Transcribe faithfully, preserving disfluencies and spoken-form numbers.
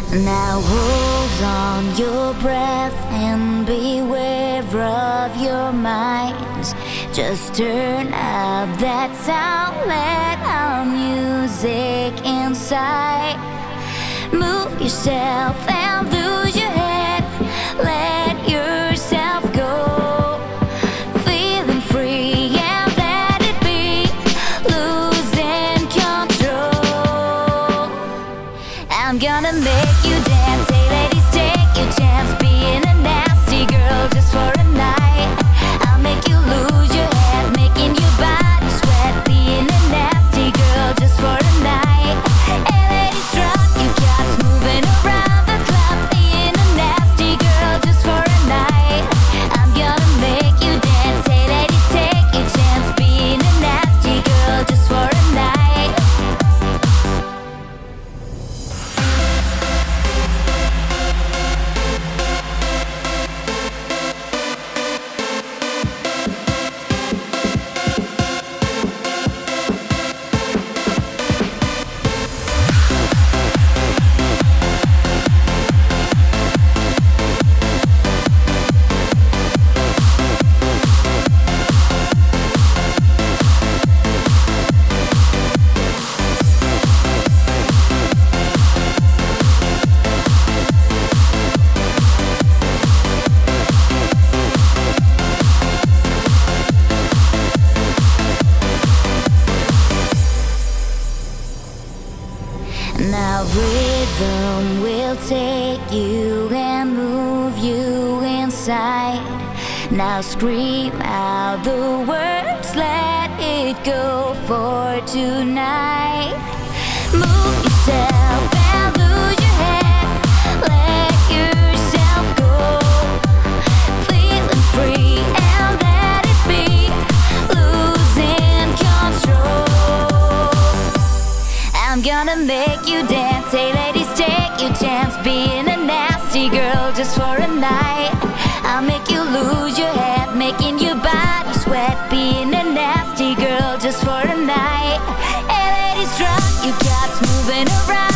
Now hold on your breath and beware of your minds. Just turn up that sound, let our music inside. Move yourself and lose your head, let yourself go. Feeling free and let it be, losing control. I'm gonna make you dance, hey ladies, take your chance. Being a nasty girl just for a night. I'll make you lose your head, making your body sweat. Being a nasty girl just for a night. Hey ladies, drop your cats, moving around the club. Being a nasty girl just for a night. I'm gonna make you dance, hey ladies, take your chance. Being a nasty girl just for a night. Now rhythm will take you and move you inside. Now scream out the words, let it go for tonight. Move yourself and lose your head, let yourself go. Feeling free and let it be, losing control. I'm gonna make you dance, hey ladies, take your chance. Being a nasty girl just for a night. I'll make you lose your head, making your body sweat. Being a nasty girl just for a night. Hey ladies, drop your cats, moving around